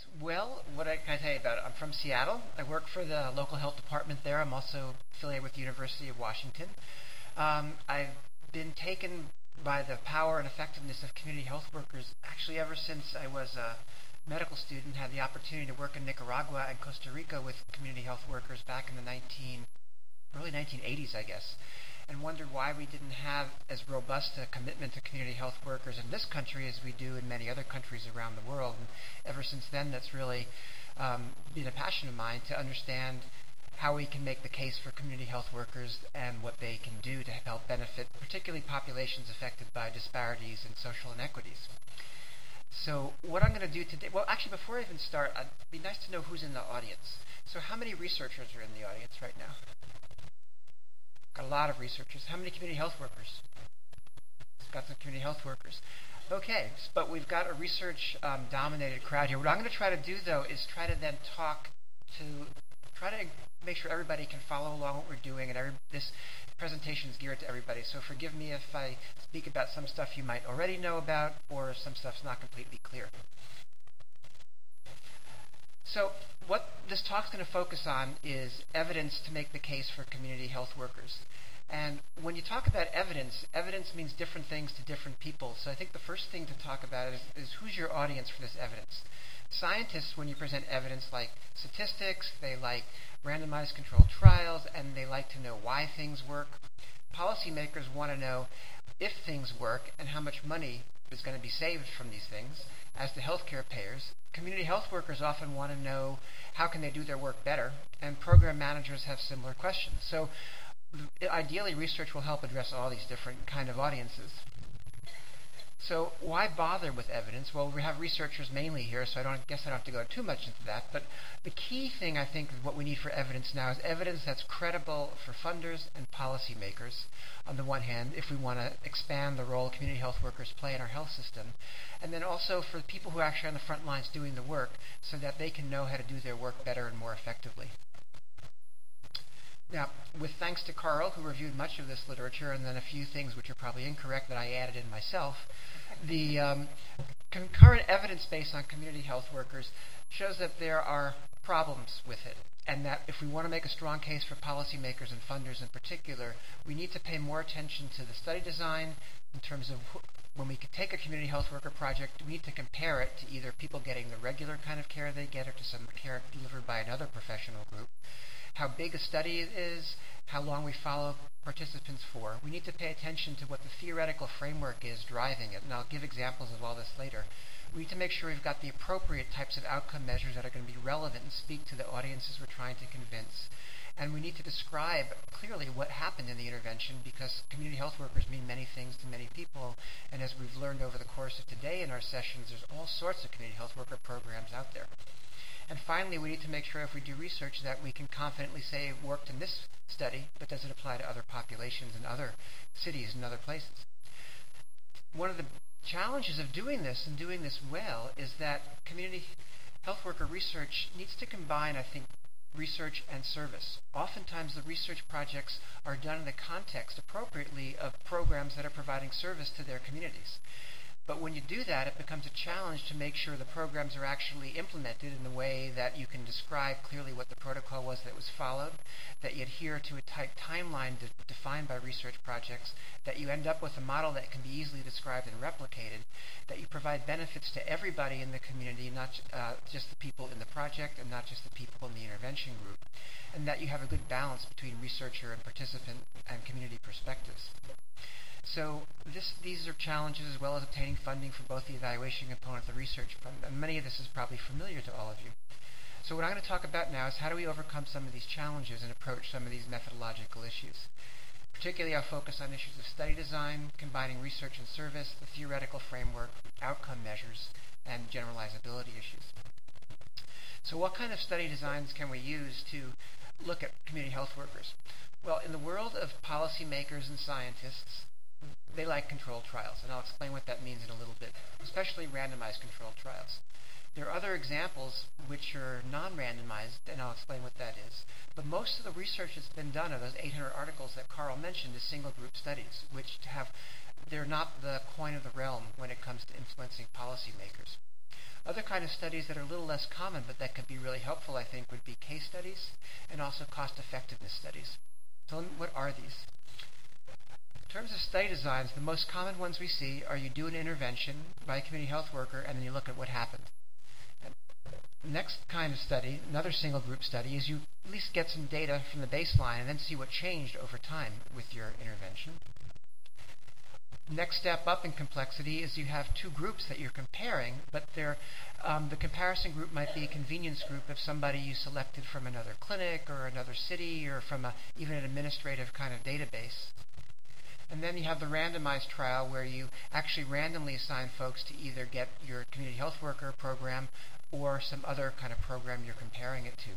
Well, can I tell you about it? I'm from Seattle. I work for the local health department there. I'm also affiliated with the University of Washington. I've been taken by the power and effectiveness of community health workers actually ever since I was a medical student, had the opportunity to work in Nicaragua and Costa Rica with community health workers back in the early 1980s, I guess, and wondered why we didn't have as robust a commitment to community health workers in this country as we do in many other countries around the world. And ever since then, that's really been a passion of mine to understand how we can make the case for community health workers and what they can do to help benefit particularly populations affected by disparities and social inequities. So what I'm going to do today, well, actually, before I even start, it'd be nice to know who's in the audience. So how many researchers are in the audience right now? Got a lot of researchers. How many community health workers? Got some community health workers. Okay, but we've got a research-dominated crowd here. What I'm going to try to do, though, is try to then try to make sure everybody can follow along what we're doing, and this presentation is geared to everybody. So forgive me if I speak about some stuff you might already know about, or some stuff's not completely clear. So what this talk's going to focus on is evidence to make the case for community health workers. And when you talk about evidence, evidence means different things to different people. So I think the first thing to talk about is who's your audience for this evidence. Scientists, when you present evidence, like statistics, they like randomized controlled trials, and they like to know why things work. Policymakers want to know if things work and how much money is going to be saved from these things. As the healthcare payers, community health workers often want to know how can they do their work better, and program managers have similar questions. So ideally, research will help address all these different kind of audiences. So why bother with evidence? Well, we have researchers mainly here, so I guess I don't have to go too much into that. But the key thing, I think, what we need for evidence now is evidence that's credible for funders and policymakers, on the one hand, if we want to expand the role community health workers play in our health system, and then also for the people who are actually on the front lines doing the work so that they can know how to do their work better and more effectively. Now, with thanks to Carl, who reviewed much of this literature, and then a few things which are probably incorrect that I added in myself, the concurrent evidence base on community health workers shows that there are problems with it, and that if we want to make a strong case for policymakers and funders in particular, we need to pay more attention to the study design in terms of when we take a community health worker project, we need to compare it to either people getting the regular kind of care they get or to some care delivered by another professional group. How big a study it is, how long we follow participants for. We need to pay attention to what the theoretical framework is driving it, and I'll give examples of all this later. We need to make sure we've got the appropriate types of outcome measures that are going to be relevant and speak to the audiences we're trying to convince. And we need to describe clearly what happened in the intervention, because community health workers mean many things to many people, and as we've learned over the course of today in our sessions, there's all sorts of community health worker programs out there. And finally, we need to make sure if we do research that we can confidently say it worked in this study, but does it apply to other populations in other cities and other places? One of the challenges of doing this and doing this well is that community health worker research needs to combine, I think, research and service. Oftentimes the research projects are done in the context appropriately of programs that are providing service to their communities. But when you do that, it becomes a challenge to make sure the programs are actually implemented in a way that you can describe clearly what the protocol was that was followed, that you adhere to a tight timeline defined by research projects, that you end up with a model that can be easily described and replicated, that you provide benefits to everybody in the community, not just the people in the project and not just the people in the intervention group, and that you have a good balance between researcher and participant and community perspectives. So these are challenges, as well as obtaining funding for both the evaluation component of the research fund, and many of this is probably familiar to all of you. So what I'm going to talk about now is how do we overcome some of these challenges and approach some of these methodological issues. Particularly, I'll focus on issues of study design, combining research and service, the theoretical framework, outcome measures, and generalizability issues. So what kind of study designs can we use to look at community health workers? Well, in the world of policymakers and scientists, they like controlled trials, and I'll explain what that means in a little bit, especially randomized controlled trials. There are other examples which are non-randomized, and I'll explain what that is. But most of the research that's been done of those 800 articles that Carl mentioned is single-group studies, which they're not the coin of the realm when it comes to influencing policymakers. Other kind of studies that are a little less common but that could be really helpful, I think, would be case studies and also cost-effectiveness studies. So what are these? In terms of study designs, the most common ones we see are you do an intervention by a community health worker and then you look at what happened. The next kind of study, another single group study, is you at least get some data from the baseline and then see what changed over time with your intervention. Next step up in complexity is you have two groups that you're comparing, but the comparison group might be a convenience group of somebody you selected from another clinic or another city or from even an administrative kind of database. And then you have the randomized trial where you actually randomly assign folks to either get your community health worker program or some other kind of program you're comparing it to.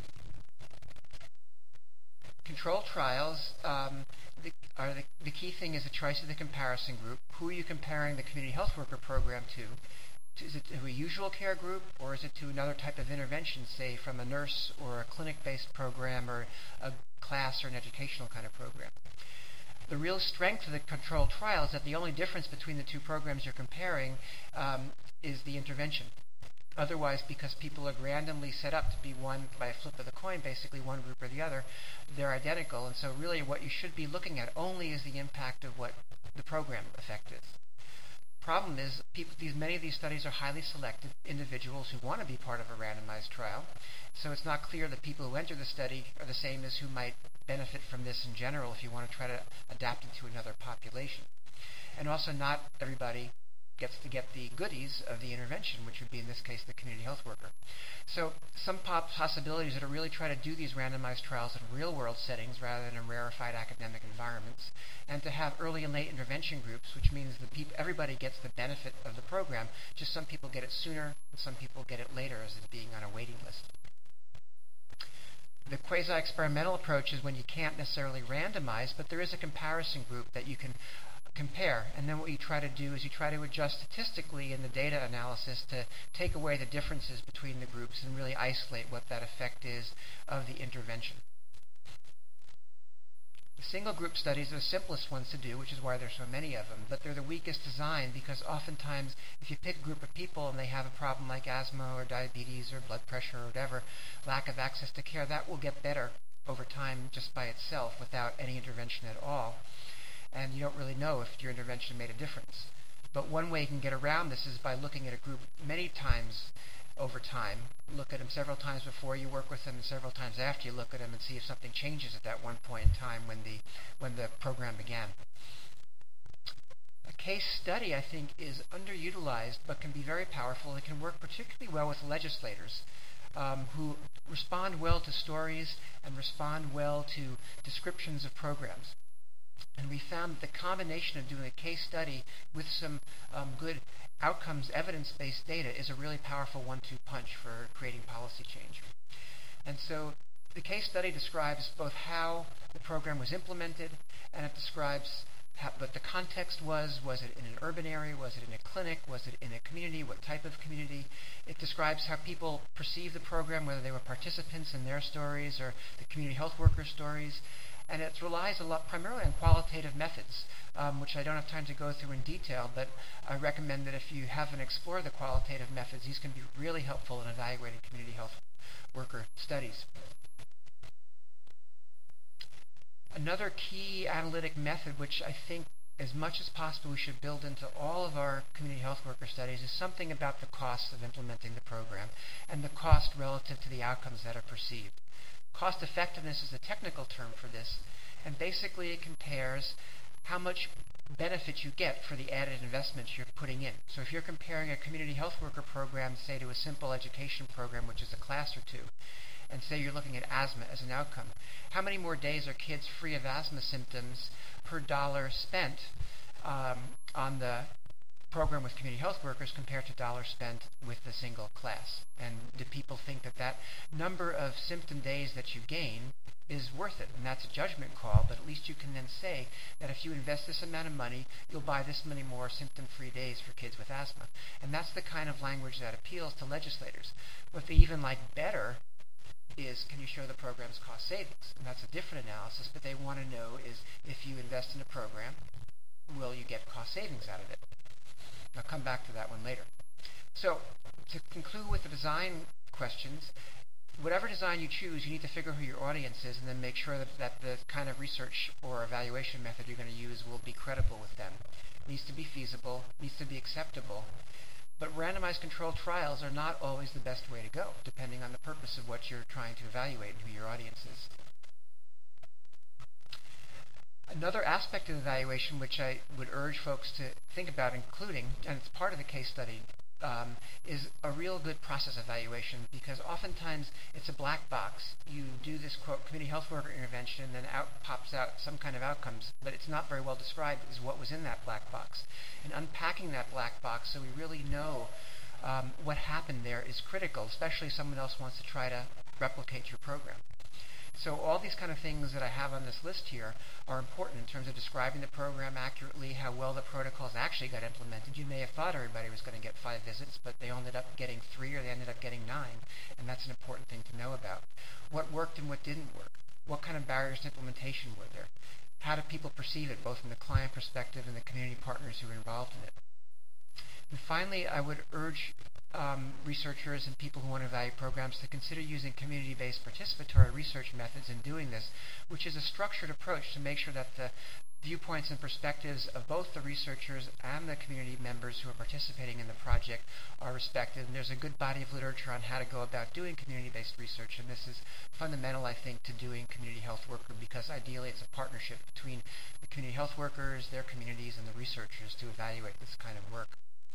Control trials, the key thing is the choice of the comparison group. Who are you comparing the community health worker program to? Is it to a usual care group, or is it to another type of intervention, say from a nurse or a clinic-based program or a class or an educational kind of program? The real strength of the control trial is that the only difference between the two programs you're comparing is the intervention. Otherwise, because people are randomly set up to be one by a flip of the coin, basically one group or the other, they're identical. And so really what you should be looking at only is the impact of what the program effect is. Problem is, many of these studies are highly selected individuals who want to be part of a randomized trial. So it's not clear that people who enter the study are the same as who might benefit from this in general if you want to try to adapt it to another population. And also not everybody gets to get the goodies of the intervention, which would be in this case the community health worker. So some possibilities are to really try to do these randomized trials in real-world settings rather than in rarefied academic environments, and to have early and late intervention groups, which means everybody gets the benefit of the program, just some people get it sooner and some people get it later as it being on a waiting list. The quasi-experimental approach is when you can't necessarily randomize, but there is a comparison group that you can compare. And then what you try to do is you try to adjust statistically in the data analysis to take away the differences between the groups and really isolate what that effect is of the intervention. The single group studies are the simplest ones to do, which is why there's so many of them, but they're the weakest design because oftentimes if you pick a group of people and they have a problem like asthma or diabetes or blood pressure or whatever, lack of access to care, that will get better over time just by itself without any intervention at all. And you don't really know if your intervention made a difference. But one way you can get around this is by looking at a group many times over time. Look at them several times before you work with them and several times after you look at them and see if something changes at that one point in time when the program began. A case study, I think, is underutilized but can be very powerful. It can work particularly well with legislators who respond well to stories and respond well to descriptions of programs. And we found that the combination of doing a case study with some good outcomes, evidence-based data is a really powerful one-two punch for creating policy change. And so the case study describes both how the program was implemented, and it describes what the context was. Was it in an urban area? Was it in a clinic? Was it in a community? What type of community? It describes how people perceive the program, whether they were participants in their stories or the community health worker stories. And it relies a lot primarily on qualitative methods, which I don't have time to go through in detail, but I recommend that if you haven't explored the qualitative methods, these can be really helpful in evaluating community health worker studies. Another key analytic method, which I think as much as possible we should build into all of our community health worker studies, is something about the cost of implementing the program and the cost relative to the outcomes that are perceived. Cost effectiveness is a technical term for this, and basically it compares how much benefit you get for the added investments you're putting in. So if you're comparing a community health worker program, say, to a simple education program, which is a class or two, and say you're looking at asthma as an outcome, how many more days are kids free of asthma symptoms per dollar spent on the program with community health workers compared to dollars spent with the single class? And do people think that that number of symptom days that you gain is worth it? And that's a judgment call, but at least you can then say that if you invest this amount of money, you'll buy this many more symptom-free days for kids with asthma. And that's the kind of language that appeals to legislators. What they even like better is, can you show the program's cost savings? And that's a different analysis, but they want to know is, if you invest in a program, will you get cost savings out of it? I'll come back to that one later. So To conclude with the design questions, whatever design you choose, you need to figure who your audience is and then make sure that the kind of research or evaluation method you're going to use will be credible with them. It needs to be feasible, needs to be acceptable. But randomized controlled trials are not always the best way to go, depending on the purpose of what you're trying to evaluate and who your audience is. Another aspect of evaluation which I would urge folks to think about including, and it's part of the case study, is a real good process evaluation, because oftentimes it's a black box. You do this, quote, community health worker intervention, and then pops out some kind of outcomes, but it's not very well described as what was in that black box. And unpacking that black box so we really know what happened there is critical, especially if someone else wants to try to replicate your program. So all these kind of things that I have on this list here are important in terms of describing the program accurately, how well the protocols actually got implemented. You may have thought everybody was going to get 5 visits, but they ended up getting 3 or they ended up getting 9, and that's an important thing to know about. What worked and what didn't work? What kind of barriers to implementation were there? How do people perceive it, both from the client perspective and the community partners who are involved in it? And finally, I would urge researchers and people who want to evaluate programs to consider using community-based participatory research methods in doing this, which is a structured approach to make sure that the viewpoints and perspectives of both the researchers and the community members who are participating in the project are respected. And there's a good body of literature on how to go about doing community-based research, and this is fundamental, I think, to doing community health work, because ideally it's a partnership between the community health workers, their communities, and the researchers to evaluate this kind of work.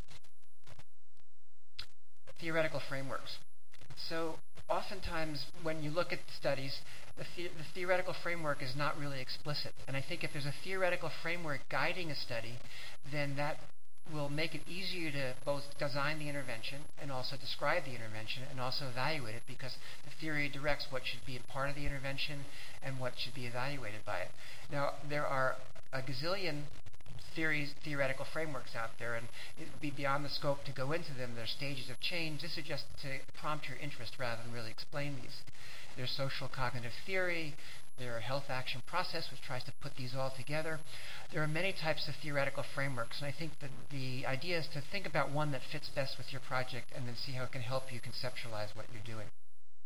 Theoretical frameworks. So oftentimes when you look at studies, the theoretical framework is not really explicit. And I think if there's a theoretical framework guiding a study, then that will make it easier to both design the intervention and also describe the intervention and also evaluate it, because the theory directs what should be a part of the intervention and what should be evaluated by it. Now, there are a gazillion theoretical frameworks out there, and it would be beyond the scope to go into them. There's stages of change. This is just to prompt your interest rather than really explain these. There's social cognitive theory. There's a health action process, which tries to put these all together. There are many types of theoretical frameworks, and I think that the idea is to think about one that fits best with your project and then see how it can help you conceptualize what you're doing.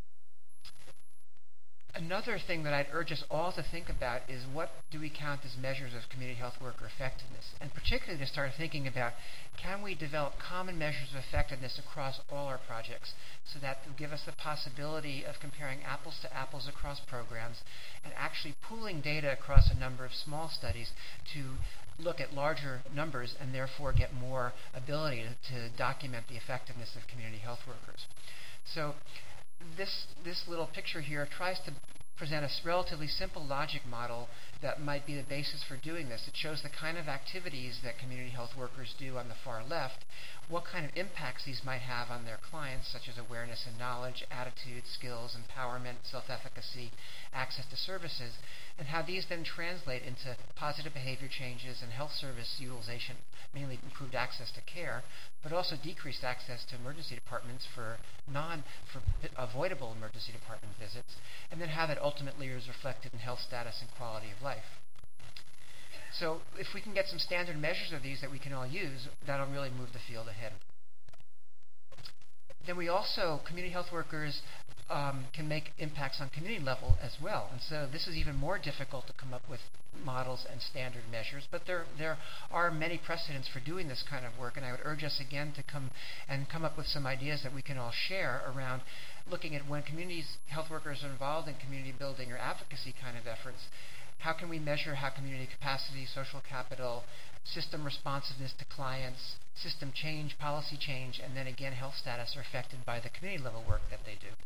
Another thing that I'd urge us all to think about is, what do we count as measures of community health worker effectiveness? And particularly to start thinking about, can we develop common measures of effectiveness across all our projects, so that will give us the possibility of comparing apples to apples across programs and actually pooling data across a number of small studies to look at larger numbers and therefore get more ability to document the effectiveness of community health workers. So this little picture here tries to present a relatively simple logic model that might be the basis for doing this. It shows the kind of activities that community health workers do on the far left, what kind of impacts these might have on their clients, such as awareness and knowledge, attitude, skills, empowerment, self-efficacy, access to services, and how these then translate into positive behavior changes and health service utilization, mainly improved access to care, but also decreased access to emergency departments for avoidable emergency department visits, and then how that ultimately is reflected in health status and quality of life. So if we can get some standard measures of these that we can all use, that'll really move the field ahead. Then we also, community health workers can make impacts on community level as well. And so this is even more difficult to come up with models and standard measures, but there are many precedents for doing this kind of work, and I would urge us again to come up with some ideas that we can all share around looking at, when community health workers are involved in community building or advocacy kind of efforts, how can we measure how community capacity, social capital, system responsiveness to clients, system change, policy change, and then again health status are affected by the community level work that they do.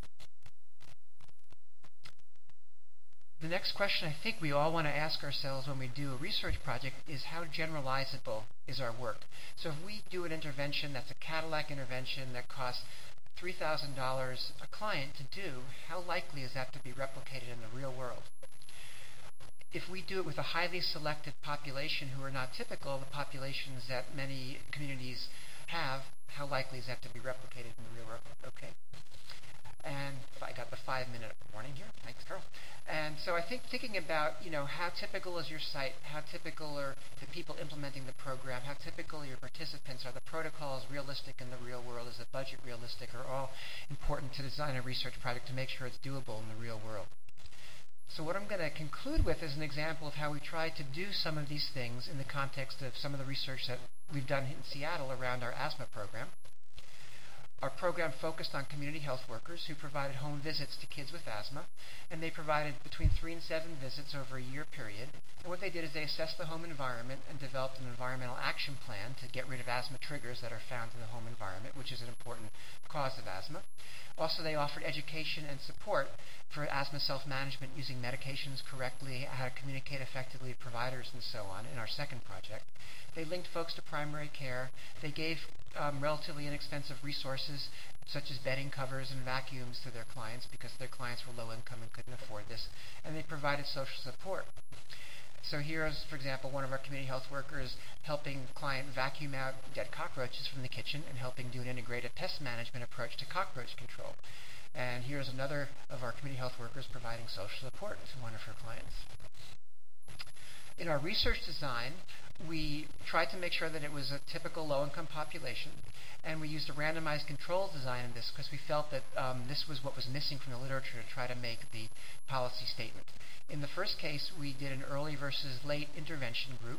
The next question I think we all want to ask ourselves when we do a research project is, how generalizable is our work? So if we do an intervention that's a Cadillac intervention that costs $3,000 a client to do, how likely is that to be replicated in the real world? If we do it with a highly selected population who are not typical of the populations that many communities have, how likely is that to be replicated in the real world? Okay. And I got the 5-minute warning here. Thanks, Carl. And so I think thinking about, how typical is your site, how typical are the people implementing the program, how typical are your participants, are the protocols realistic in the real world, is the budget realistic, are all important to design a research project to make sure it's doable in the real world. So what I'm going to conclude with is an example of how we try to do some of these things in the context of some of the research that we've done in Seattle around our asthma program. Our program focused on community health workers who provided home visits to kids with asthma, and they provided between 3 and 7 visits over a year period. And what they did is they assessed the home environment and developed an environmental action plan to get rid of asthma triggers that are found in the home environment, which is an important cause of asthma. Also, they offered education and support for asthma self-management using medications correctly, how to communicate effectively with providers, and so on in our second project. They linked folks to primary care. They gave relatively inexpensive resources, such as bedding covers and vacuums to their clients because their clients were low income and couldn't afford this. And they provided social support. So here's, for example, one of our community health workers helping the client vacuum out dead cockroaches from the kitchen and helping do an integrated pest management approach to cockroach control. And here's another of our community health workers providing social support to one of her clients. In our research design, we tried to make sure that it was a typical low-income population, and we used a randomized control design in this because we felt that this was what was missing from the literature to try to make the policy statement. In the first case, we did an early versus late intervention group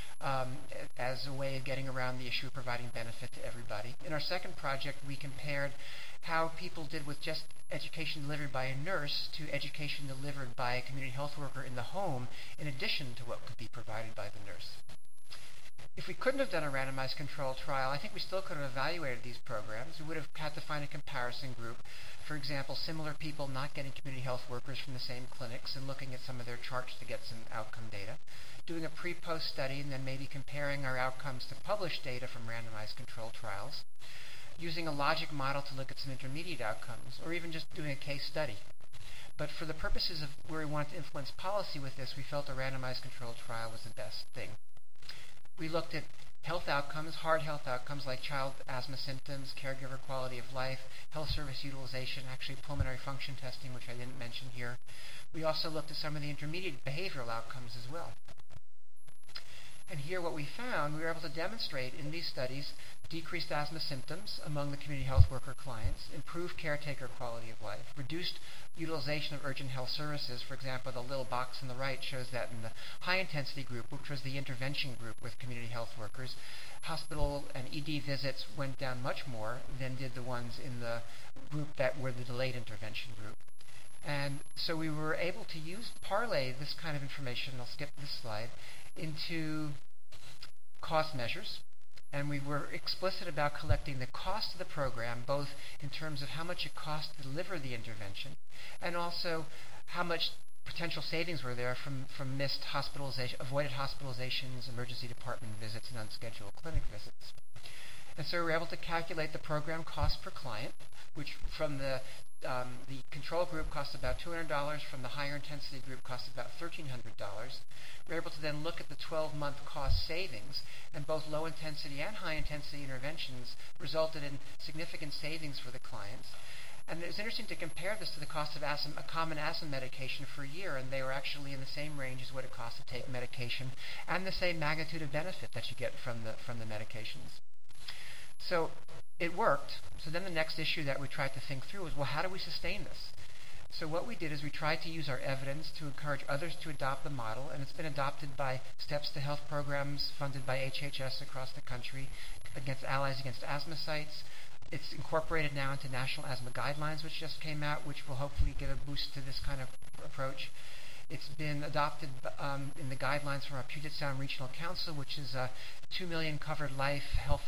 as a way of getting around the issue of providing benefit to everybody. In our second project, we compared how people did with just education delivered by a nurse to education delivered by a community health worker in the home, in addition to what could be provided by the nurse. If we couldn't have done a randomized control trial, I think we still could have evaluated these programs. We would have had to find a comparison group. For example, similar people not getting community health workers from the same clinics and looking at some of their charts to get some outcome data. Doing a pre-post study and then maybe comparing our outcomes to published data from randomized control trials. Using a logic model to look at some intermediate outcomes, or even just doing a case study. But for the purposes of where we wanted to influence policy with this, we felt a randomized control trial was the best thing. We looked at health outcomes, hard health outcomes like child asthma symptoms, caregiver quality of life, health service utilization, actually pulmonary function testing, which I didn't mention here. We also looked at some of the intermediate behavioral outcomes as well. And here what we found, we were able to demonstrate in these studies decreased asthma symptoms among the community health worker clients, improved caretaker quality of life, reduced utilization of urgent health services. For example, the little box on the right shows that in the high-intensity group, which was the intervention group with community health workers, hospital and ED visits went down much more than did the ones in the group that were the delayed intervention group. And so we were able to parlay this kind of information, I'll skip this slide, into cost measures. And we were explicit about collecting the cost of the program, both in terms of how much it cost to deliver the intervention, and also how much potential savings were there from missed avoided hospitalizations, emergency department visits, and unscheduled clinic visits. And so we were able to calculate the program cost per client, which from the control group cost about $200, from the higher intensity group cost about $1,300. We're able to then look at the 12-month cost savings, and both low intensity and high intensity interventions resulted in significant savings for the clients. And it was interesting to compare this to the cost of a common asthma medication for a year, and they were actually in the same range as what it costs to take medication, and the same magnitude of benefit that you get from the medications. So it worked. So then the next issue that we tried to think through was, well, how do we sustain this? So what we did is we tried to use our evidence to encourage others to adopt the model, and it's been adopted by Steps to Health programs funded by HHS across the country, against Allies Against Asthma sites. It's incorporated now into National Asthma Guidelines, which just came out, which will hopefully give a boost to this kind of approach. It's been adopted in the guidelines from our Puget Sound Regional Council, which is a 2 million covered life health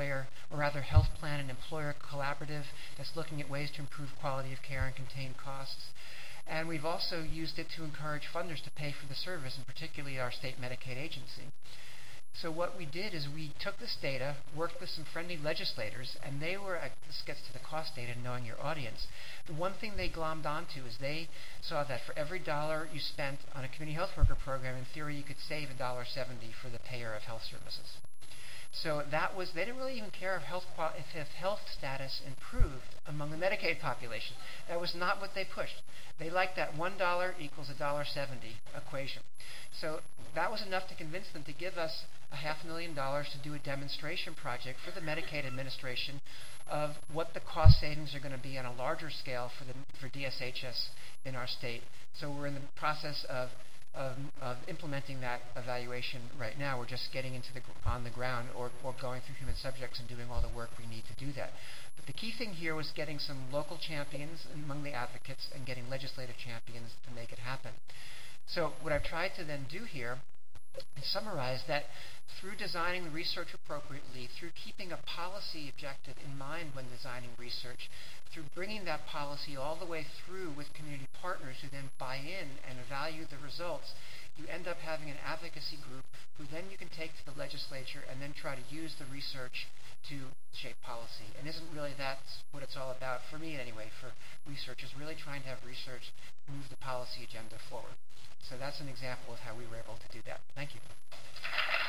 plan and employer collaborative that's looking at ways to improve quality of care and contain costs. And we've also used it to encourage funders to pay for the service, and particularly our state Medicaid agency. So what we did is we took this data, worked with some friendly legislators, and they were, this gets to the cost data, knowing your audience. The one thing they glommed onto is they saw that for every dollar you spent on a community health worker program, in theory you could save $1.70 for the payer of health services. So they didn't really even care if health status improved among the Medicaid population. That was not what they pushed. They liked that $1 equals $1.70 equation. So that was enough to convince them to give us $500,000 to do a demonstration project for the Medicaid administration of what the cost savings are going to be on a larger scale for DSHS in our state. So we're in the process of implementing that evaluation right now. We're just getting on the ground or going through human subjects and doing all the work we need to do that. But the key thing here was getting some local champions among the advocates and getting legislative champions to make it happen. So what I've tried to then do here is summarize that through designing the research appropriately, through keeping a policy objective in mind when designing research, through bringing that policy all the way through with community partners who then buy in and value the results, you end up having an advocacy group who then you can take to the legislature and then try to use the research to shape policy. And isn't really that's what it's all about, for me anyway, for research, is really trying to have research move the policy agenda forward. So that's an example of how we were able to do that. Thank you.